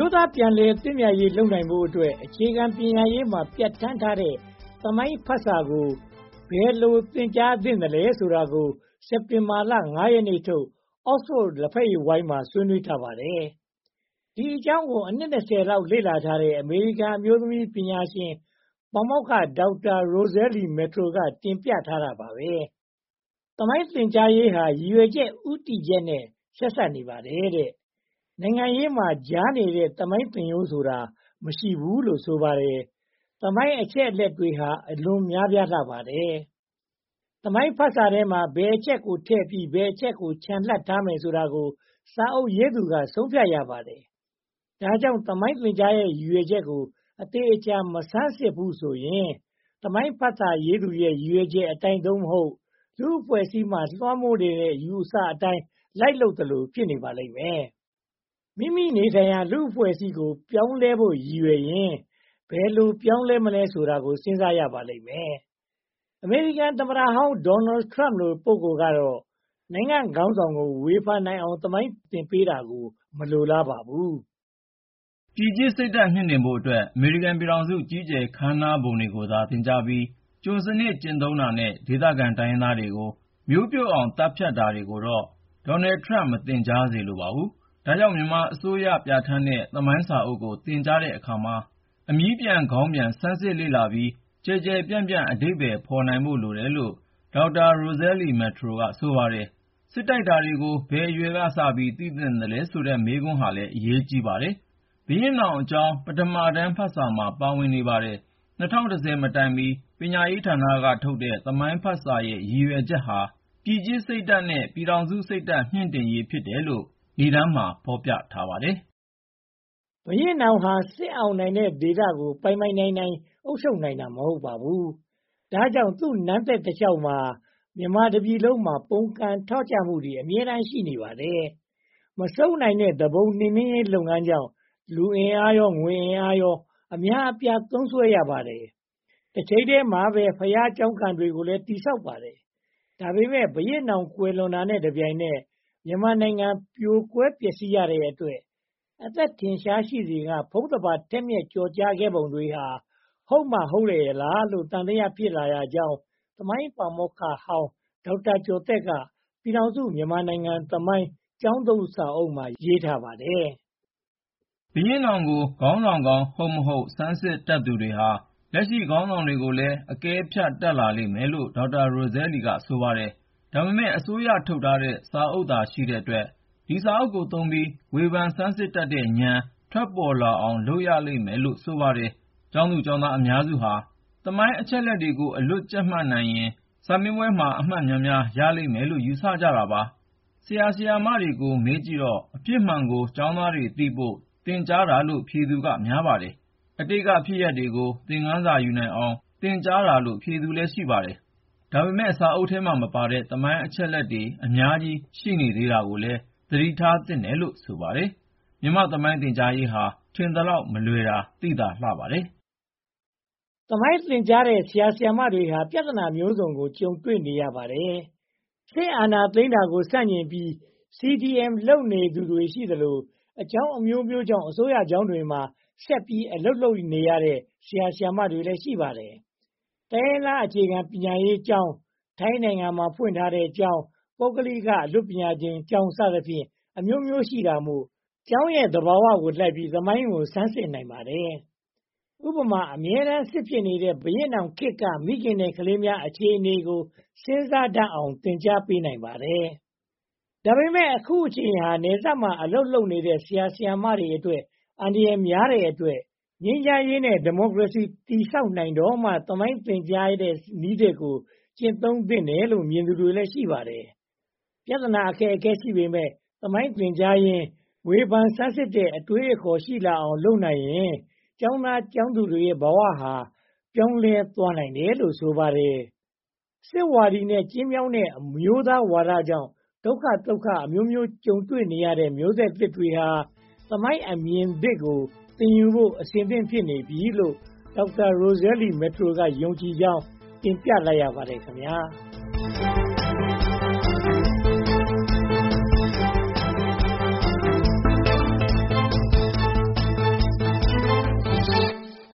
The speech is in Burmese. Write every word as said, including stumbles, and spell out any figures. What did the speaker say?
မျိုးသားပြန်လည်သင့်မြတ်ရေးလုပ်နိုင်ဖို့အတွက်အခြေခံပညာရေးမှာပြဋ္ဌာန်းထားတဲ့သမိုင်းဖတ်စာကိုဘယ်လိုသင်ကြားသင့်တယ်လဲဆိုတာကိုစက်တင်ဘာလ ၅ ရက်နေ့ထုတ် Oxford လက်ဖက်ရည်ဝိုင်းမှာဆွေးနွေးထားပါတယ်။ဒီအကြောင်းကိုအနှစ် ၂၀ လောက်လေ့လာထားတဲ့အမေရိကန်အမျိုးသမီးပညာရှင်ပါမောက္ခဒေါက်တာ Rosalie Metro ကတင်ပြထားတာပါပဲ။သမိုင်းသင်ကြားရေးဟာရည်ရွယ်ချက်ဦးတည်ချက်နဲ့ဆက်စပ်နေပါတယ်တဲ့။နိုင်ငံရေးမှာကြားနေတဲ့သမိုင်းသင်ရိုးဆိုတာမရှိဘူးလို့ဆိုပါတယ်။သမိုင်းအချက်အလက်တွေဟာအလွန်များပြားလှပါတယ်။သမိုင်းဖတ်စာထဲမှာဘယ်အချက်ကိုထည့်ပြီးဘယ်အချက်ကိုချန်လှပ်ထားမယ်ဆိုတာကိုစာအုပ်ရေးသူကဆုံးဖြတ်ရပါတယ်။ဒါကြောင့်သမိုင်းသင်ကြားရဲ့ရည်ရွယ်ချက်ကိုအသေးအချာမဆန်းစစ်ဘူးဆိုရင်သမိုင်းဖတ်စာရေးသူရဲ့ရည်ရွယ်ချက်အတိုင်းသို့မဟုတ်လူ့အဖွဲ့အစည်းမှာလွှမ်းမိုးနေတဲ့ယူအဆအတိုင်းလိုက်လုပ်သလိုဖြစ်နေပါလိမ့်မယ်။မိမိနေထိုင်ရာလူ့အဖွဲ့အစည်းကိုပြောင်းလဲဖို့ရည်ရွယ်ရင်ဘယ်လိုပြောင်းလဲမလဲဆိုတာကိုစဉ်းစားရပါလိမ့်မယ်။အမေရိကန်သမ္မတဟောင်းဒေါ်နယ်ထရမ့်လိုပုဂ္ဂိုလ်ကတော့နိုင်ငံခေါင်းဆောင်ကိုဝေဖန်နိုင်အောင်သမိုင်းသင်ပေးတာကိုမလိုလားပါဘူး။ပြည်ကြီးစိတ်ဓာတ်မြှင့်တင်ဖို့အတွက်အမေရိကန်ပြည်ထောင်စုကြီးကျယ်ခမ်းနားပုံတွေကိုသာသင်ကြားပြီးကျွန်စနစ်ကျင့်သုံးတာနဲ့ဒေသခံတိုင်းရင်းသားတွေကိုမျိုးပြုတ်အောင်သတ်ဖြတ်တာတွေကိုတော့ဒေါ်နယ်ထရမ့်မသင်ကြားစေလိုပါဘူး။ဒါကြောင့်မြန်မာအစိုးရပြဋ္ဌာန်းတဲ့သမိုင်းစာအုပ်ကိုသင်ကြားတဲ့အခါမှာအမြီးပြန်ခေါင်းပြန်ဆန်းစစ်လေ့လာပြီးကျယ်ကျယ်ပြန့်ပြန့်အဓိပ္ပာယ်ဖော်နိုင်ဖို့လိုတယ်လို့ဒေါက်တာ Rosalie Metro ကဆိုပါတယ်။စစ်တိုက်တာတွေကိုဘယ်အရွယ်ကစပြီးသိသင့်သလဲဆိုတဲ့မေးခွန်းဟာလည်းအရေးကြီးပါတယ်။ဘုရင့်နောင်အကြောင်းပထမတန်းဖတ်စာမှာပါဝင်နေပါတယ်။၂၀၁၀မတိုင်မီပညာရေးဌာနကထုတ်တဲ့သမိုင်းဖတ်စာရဲ့ရည်ရွယ်ချက်ဟာပြည်ကြီးစိတ်ဓာတ်နဲ့ပြည်ထောင်စုစိတ်ဓာတ်မြှင့်တင်ရေးဖြစ်တယ်လို့နိဒါန်းမှာဖော်ပြထားပါတယ်။ဘုရင့်နောင်ဟာစစ်အောင်နိုင်တဲ့ဒေသကိုပိုင်ပိုင်နိုင်နိုင်အုပ်ချုပ်နိုင်တာမဟုတ်ပါဘူး။ဒါကြောင့်သူ့နန်းသက်တစ်လျှောက်မှာမြန်မာတပြည်လုံးမှာပုန်ကန်ထောက်ကြမှုတွေအမြဲတမ်းရှိနေပါတယ်။မဆုံးနိုင်တဲ့သဘုံနှိမ့်နှင်းရေးလုပ်ငန်းကြောင့်လူအင်အားရောငွေအင်အားရောအများအပြားသုံးစွဲရပါတယ်။တစ်ချိန်တည်းမှာပဲဘုရားကျောင်းကန်တွေကိုလည်းတည်ဆောက်ပါတယ်။ဒါပေမဲ့ဘုရင့်နောင်ကွယ်လွန်တာနဲ့တပြိုင်နက်မြန်မာနိုင်ငံပြိုကွဲပျက်စီးရတဲ့အတွက်အသက်ထင်ရှားရှိစေကဖုံးတပါထက်မြက်ကြော်ကြားခဲ့ပုံတွေဟာဟုတ်မှဟုတ်လေလားလို့တန်တရားဖြစ်လာရကြောင်းသမိုင်းပါမောက္ခဟောင်းဒေါက်တာကျော်သက်ကပြည်ထောင်စုမြန်မာနိုင်ငံသမိုင်းကျောင်းသုံးစာအုပ်မှာရေးထားပါတယ်။ဘုရင့်နောင်ကိုခေါင်းဆောင်ကောင်းဟုတ်မဟုတ်ဆန်းစစ်တတ်သူတွေဟာလက်ရှိခေါင်းဆောင်တွေကိုလည်းအကဲဖြတ်တတ်လာလိမ့်မယ်လို့ဒေါက်တာ Rosalie ကဆိုပါတယ်။ဒါပေမဲ့အစိုးရထုတ်ထားတဲ့စာအုပ်သာရှိတဲ့အတွက်ဒီစာအုပ်ကိုသုံးပြီးဝေဖန်ဆန်းစစ်တတ်တဲ့ဉာဏ်ထွက်ပေါ်လာအောင်လုပ်ရလိမ့်မယ်လို့ဆိုပါတယ်။ကျောင်းသူကျောင်းသားအများစုဟာသမိုင်းအချက်အလက်တွေကိုအလွတ်ကျက်မှတ်နိုင်ရင်စာမေးပွဲမှာအမှတ်များများရလိမ့်မယ်လို့ယူဆကြတာပါ။ဆရာဆရာမတွေကိုမေးကြည့်တော့အဖြစ်မှန်ကိုကျောင်းသားတွေသိဖို့သင်ကြားတာလို့ဖြေသူကများပါတယ်။အတိတ်ကဖြစ်ရပ်တွေကိုသင်ခန်းစာယူနိုင်အောင်သင်ကြားတာလို့ဖြေသူလည်းရှိပါတယ်။ဒါပေမဲ့စာအုပ်ထဲမှာမပါတဲ့သမိုင်းအချက်အလက်တွေအများကြီးရှိနေသေးတာကိုလည်းသတိထားသင့်တယ်လို့ဆိုပါတယ်။မြန်မာသမိုင်းသင်ကြားရေးဟာထင်သလောက်မလွယ်တာသိသာလှပါတယ်။သမိုင်းသင်ကြားတဲ့ဆရာဆရာမတွေဟာပြဿနာမျိုးစုံကိုကြုံတွေ့နေရပါတယ်။စစ်အာဏာသိမ်းတာကိုဆန့်ကျင်ပြီး စီ ဒီ အမ် လုပ်နေသူတွေရှိသလိုအကြောင်းအမျိုးမျိုးကြောင့်အစိုးရကျောင်းတွေမှာဆက်ပြီးအလုပ်လုပ်နေရတဲ့ဆရာဆရာမတွေလည်းရှိပါတယ်။တိုင်းရင်းသားအခြေခံပညာရေးကျောင်းထိုင်းနိုင်ငံမှာဖွင့်ထားတဲ့ကျောင်းပုဂ္ဂလိကအလွတ်ပညာရှင်ကျောင်းစသဖြင့်အမျိုးမျိုးရှိတာမို့ကျောင်းရဲ့သဘာဝကိုလိုက်ပြီးသမိုင်းကိုဆန်းစစ်နိုင်ပါတယ်။ဥပမာအမြဲတမ်းစစ်ဖြစ်နေတဲ့ဘုရင့်နောင်ခေတ်ကမိခင်နဲ့ကလေးများအခြေအနေကိုစဉ်းစားတတ်အောင်သင်ကြားပေးနိုင်ပါတယ်။ဒါပေမဲ့အခုအချိန်ဟာနေဆက်မှာအလုပ်လုပ်နေတဲ့ဆရာဆရာမတွေအတွက်အန္တရာယ်များတဲ့အတွက်ငြိမ်းချမ်းရေးနဲ့ဒီမိုကရေစီတည်ဆောက်နိုင်တော့မှသမိုင်းသင်ကြားတဲ့နည်းတွေကိုကျင့်သုံးသင့်တယ်လို့မြင်သူတွေလည်းရှိပါတယ်။ပြဿနာအခက်အခဲရှိပေမဲ့သမိုင်းသင်ကြားရင်ဝေဖန်ဆန်းစစ်တဲ့အတွေးအခေါ်ရှိလာအောင်လုပ်နိုင်ရင်ကျောင်းသားကျောင်းသူတွေရဲ့ဘဝဟာပြောင်းလဲသွားနိုင်တယ်လို့ဆိုပါတယ်။စစ်ဝါဒီနဲ့ကျင်းမြောင်းတဲ့အမျိုးသားဝါဒကြောင့်ဒုက္ခဒုက္ခအမျိုးမျိုးကြုံတွေ့နေရတဲ့မျိုးဆက်သစ်တွေဟာသမိုင်းအမြင်သစ်ကိုသင်ယူဖို့အစဉ်သင့်ဖြစ်နေပြီလို့ဒေါက်တာ Rosalie Metro ကယုံကြည်ကြောင်းတင်ပြလိုက်ရပါတယ်ခင်ဗျာ။